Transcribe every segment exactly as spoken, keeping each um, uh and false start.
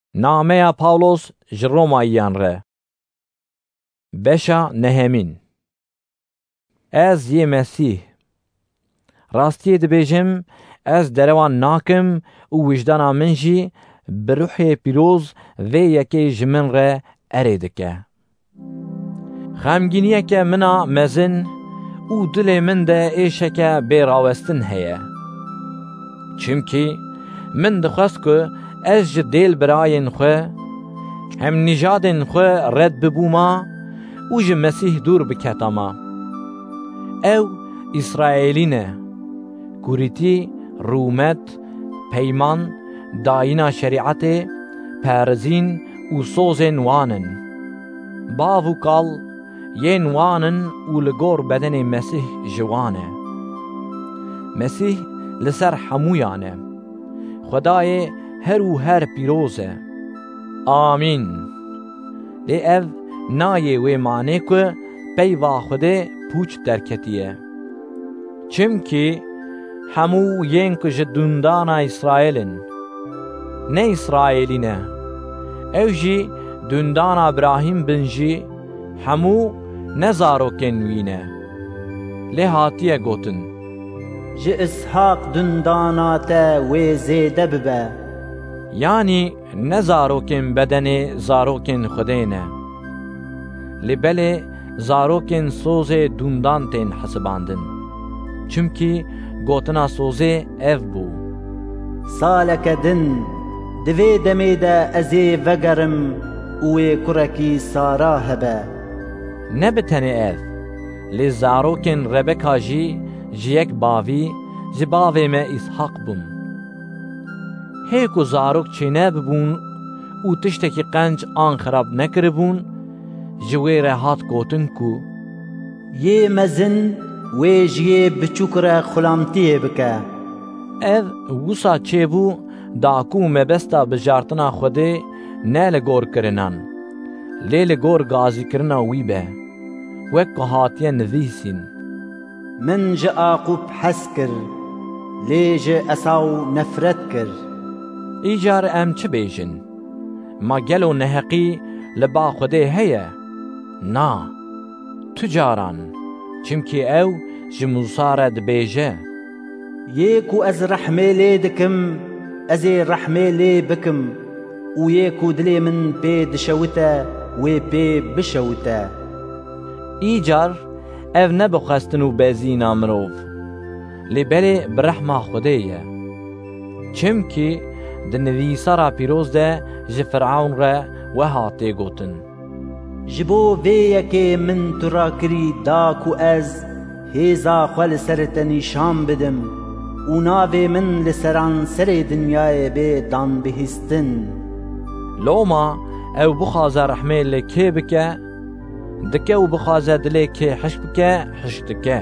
Nameya Pawlos ji Romayyan re. Beşa Nehemîn. Ez yê Mesîh. Rastiyê dibêjim, ez derewan nakim û wijdana min jî bi Ruhê Pîroz vê yekê ji min re erê dike. Xemgîniyeke min a mezin û dilê min de êşeke bêrawestin heye. Çimkî min dixwest ku ez ji dêlbirayên xwe, hem nîjadên xwe red bibûma û ji Mesîh dûr biketama. Ew İsraîlî ne, kurîtî, rûmet, peyman, dayîna şerîetê, perzîn û sozên wan in. Bav û kal yên wan in û li gor bedenê Mesîh ji wan e. Mesîh li ser hemûyan e. Xwedayê her û her pîroz e. Amîn. Lê ev nayê wê manê ku peyva Xwedê pûç derketiye. Çimkî hemû yên ku ji dûndana İsraîlin, ne İsraîlî ne, ew jî dûndana Ibrahîm bin jî hemû ne zarokên wî ne. Lê hatiye gotin: Ji İshak dûndana te wê zêde bibe. Yani ne zarokên bedenê zarokên Xwedê ne. Lê belê zarokên sozê dûndan tên hesibandin. Çimkî gotina sozê ev bû: Saleke din, di vê demê de ez ê vegerim û wê kurekî Sara hebe. Ne bi tenê ev, lê zarokên Rebeka jî ji yek bavî, ji bavê me İshak bûn. Hê ku zarok çêne bibûn û tiştekî qenc an xerab nekiribûn, ji wê re hat gotin ku: Yê mezin wê ji yê biçûk re xulamtiyê bike. Ev wisa çêbû da ku mebesta bijartina Xwedê ne li gor kirinan, lê li gor gazîkirina wî be, wek ku hatiye nivîsîn: Min ji Aqub hes kir, lê ji Esaw nefret kir. Îcar em çi bêjin? Ma gelo neheqî li ba Xwedê heye? Na, tu caran, çimkî ew ji Musa re dibêje: Yê ku ez rehmê lê dikim, ez ê rehmê lê bikim û yê ku dilê min pê dişewite, wê pê bişewite. Îcar ev ne bi xwestin û bezîna mirov, lê belê bi rehma Xwedê ye. Çimkî di nivîsara pîroz de ji Fir'awn re weha tê gotin: Ji bo vê yekê min tu rakirî da ku ez hêza xwe li serê te nîşan bidim û navê min li seran serê dinyayê bê dan bihîstin. Loma ew bixwaze rehmê lê kê bike, dike û bixwaze dilê kê hişk bike, hişk dike.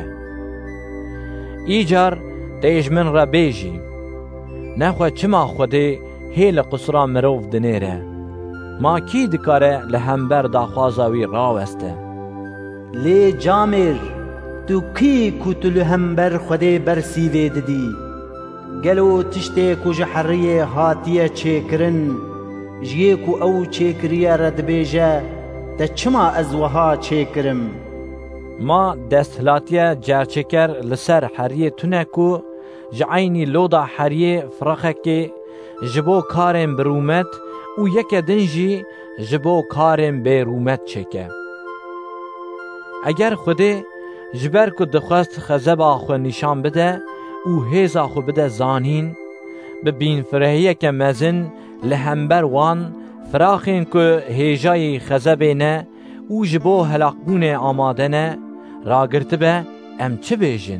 Îcar tê ji min re bêjî: Nexwe çima Xwedê hê li qusura mirov dinêre? Ma kî dikare li hember daxwaza wî raweste? Lê camêr, tu kî ku tu li hember Xwedê bersîvê didî? Gelo tiştê ku ji heriyê hatiye çêkirin, ji yê ku ew çêkiriye re dibêje, te çima ez wiha çêkirim? Ma desthilatiye cerçeker li ser heriyê tune ku ji eynî loda heriyê firexekê ji bo karên birûmet û yeke din jî ji bo karên bêrûmet çêke. Eger Xwedê ji ber ku dixwest xezeba xwe nîşan bide û hêza xwe bide zanîn, bi bînfirehiyeke mezin li hember wan firaxên ku hêjayê xezebê ne û ji bo helakbûnê amade ne, ragirtibe, em çi bêjin?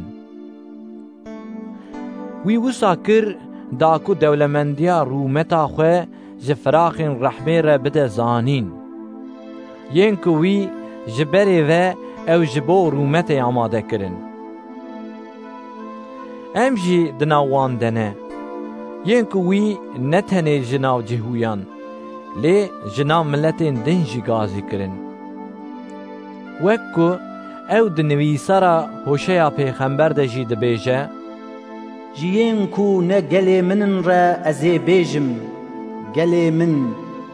Wî wisa kir da ku dewlemendiya rûmeta xwe ji firaxên rehmê re bide zanîn. Yên ku wî ji berê ve ew ji bo rûmetê amade kirin. Em jî di nav wan de ne. Yên ku wî ne tenê ji nav cihûyan, lê ji nav milletên din jî gazî kirin. Wek ku ew di nivîsara Hoşeya pêxember de jî dibêje: Ji yên ku ne gelê min in re ez ê bêjim, gelê min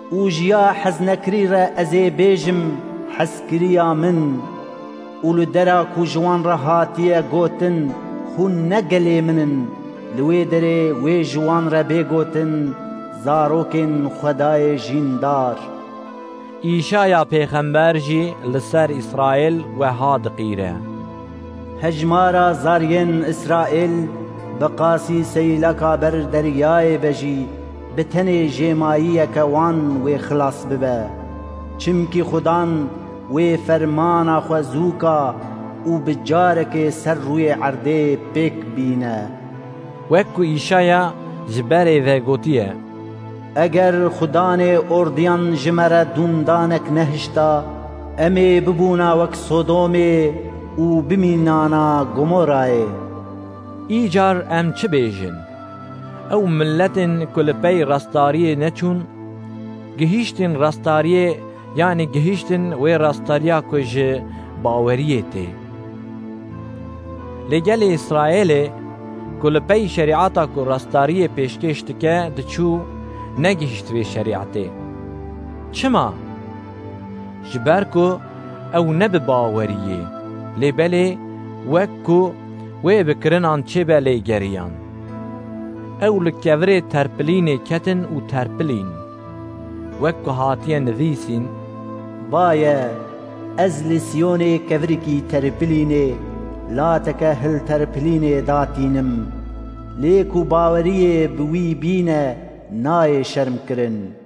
و جیا حەز نەکری ڕە ئەزێ بێژم حەزکرییا من و لە دەرا کو جوان ڕە هاتیە گۆتن خون نەگەلێ منن لێ دەرێ وێ جوان ڕە بێگۆتن زارۆکên خودایê jîndar. ئیشایا پێغەمبەر jî li ser İsraîl weha diqîre. Hejmara zariyên İsraîl bi qasî seyleka ber deryayê be jî bi tenê jêmayiyeke wan wê xilas bibe. Çimkî Xudan wê fermana xwe zûka û bi carekê ser rûyê erdê pêk bîne. Wek ku îşaya ji berê ve gotiye: Eger Xudanê ordiyan ji me re dûndanek nehişta, em ê bibûna wek Sodomê û bimînana Gomorayê. Îcar em çi bêjin? Ew milletên ku li pey rastariyê neçûn, gihîştin rastariyê yanî gihîştin wê rastariya ku ji baweriyê tê. Lê gelê İsraîlê ku li pey şerîata ku rastariyê pêşkêş dike diçû, negihîşt vê şerîatê. Çima? Ji ber ku ew ne bi baweriyê, lê belê wek ku wê bi kirinan çêbe lêgeriyan. Ew li kevirê terpilînê ketin û terpilîn. Wek ku hatiye nivîsîn: Baye, ez li Siyonê kevirekî terpilînê, lateke hil terpilînê datînim. Lê ku baweriyê bi wî bîne, nayê şerm kirin.